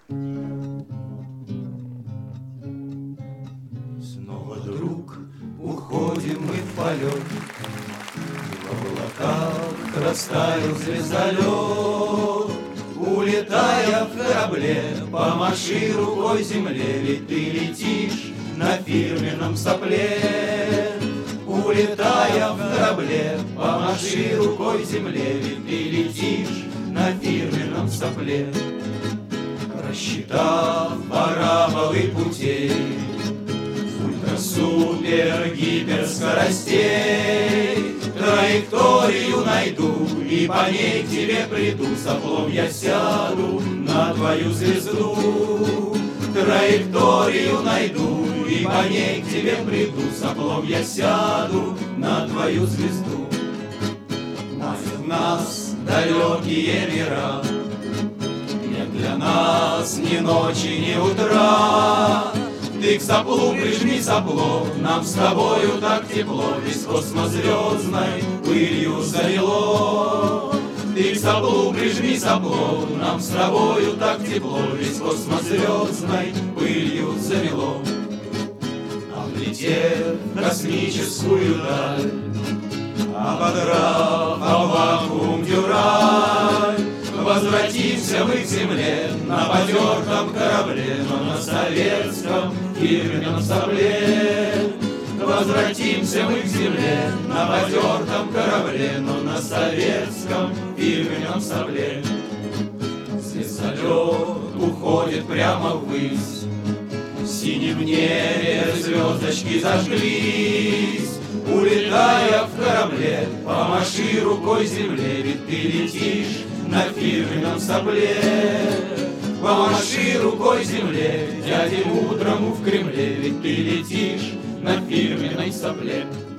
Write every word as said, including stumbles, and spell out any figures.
Снова, друг, уходим мы в полет, в облаках растаял звездолет. Улетая в корабле, помаши рукой земле, ведь ты летишь на фирменном сопле. Улетая в корабле, помаши рукой земле, ведь ты летишь на фирменном сопле. Рассчитав параболы путей, ультра-супер гиперскоростей, траекторию найду и по ней к тебе приду. Соплом я сяду на твою звезду. Траекторию найду и по ней к тебе приду. Соплом я сяду на твою звезду. Манят нас далекие мира, нет для нас ни ночи, ни утра. Ты к соплу прижми сопло, нам с тобою так тепло, весь космос звездной пылью залило. Ты к соплу прижми сопло, нам с тобою так тепло, весь космос звездной пылью замело. Облетев космическую даль, ободрав о вакуум дюраль, возвратимся мы к земле на потертом корабле, но на советском фирменном сопле. Возвратимся мы к земле на потертом корабле, но на советском фирменном сопле. Звездолет уходит прямо ввысь, в синем небе звездочки зажглись. Улетая в корабле, помаши рукой земле, ведь ты летишь на фирменном сопле. Помаши рукой земле, дяде мудрому в Кремле, ведь ты летишь на фирменной сопле.